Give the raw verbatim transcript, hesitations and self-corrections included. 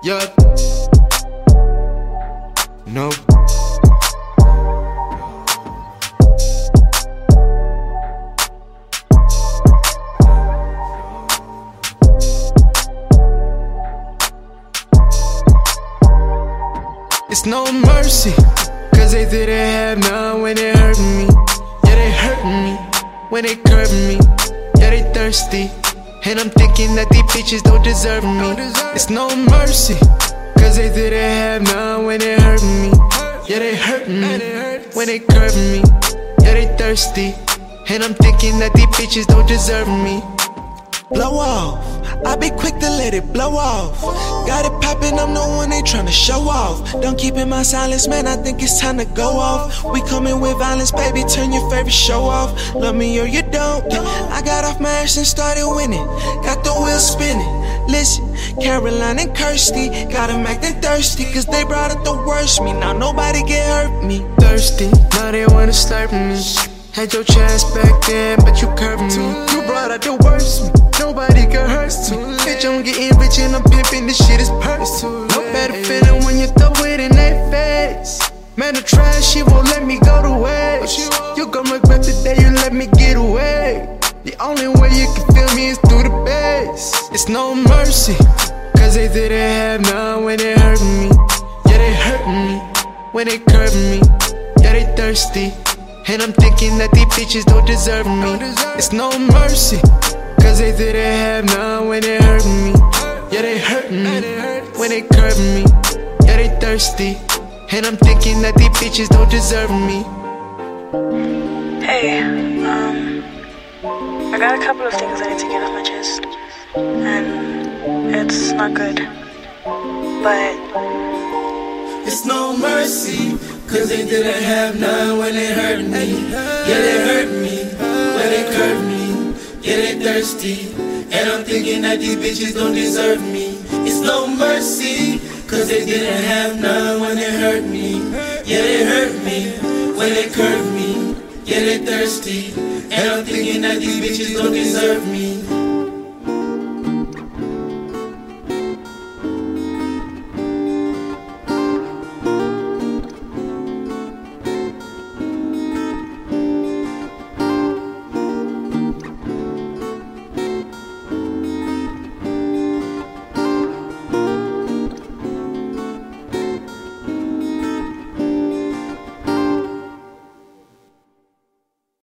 Yeah. No. It's no mercy, cause they didn't have none when they hurt me. Yeah, they hurt me when they curb me. Yeah, they thirsty, and I'm thinking that these bitches don't deserve me. It's no mercy, cause they didn't have none when they hurt me. Yeah, they hurt me when they curb me. Yeah, they thirsty, and I'm thinking that these bitches don't deserve me. Blow off, I be quick to let it blow off. Got it poppin', I'm the one they tryna show off. Don't keep in my silence, man, I think it's time to go off. We comin' with violence, baby, turn your favorite show off. Love me or you don't. I got off my ass and started winning. Got the wheel spinning. Listen, Caroline and Kirsty got 'em acting thirsty, cause they brought up the worst me. Now nobody can hurt me. Thirsty, now they wanna slurp me. Had your chest back then, but you curved me. You brought out the worst me. Nobody can hurt me. Bitch, I'm getting rich and I'm pimping. This shit is purse. No better feeling when you throw it in their face. Man, the trash, she won't let me go to waste. You gon' regret the day you let me get away. The only way you can feel me is through the bass. It's no mercy, cause they didn't have none when they hurt me. Yeah, they hurt me when they curb me. Yeah, they thirsty, and I'm thinking that these bitches don't deserve me. It's no mercy, cause they didn't have none when they hurt me. Yeah, they hurt me when they curb me. Yeah, they thirsty, and I'm thinking that these bitches don't deserve me. Hey, um, I got a couple of things I need to get off my chest, and it's not good, but it's no mercy, cause they didn't have none when they hurt me. Yeah, they hurt me when they curb me. Yeah, they thirsty, and I'm thinking that these bitches don't deserve me. It's no mercy, cause they didn't have none when they hurt me. Yeah, they hurt me when they curb me. Yeah, they thirsty, and I'm thinking that these bitches don't deserve me.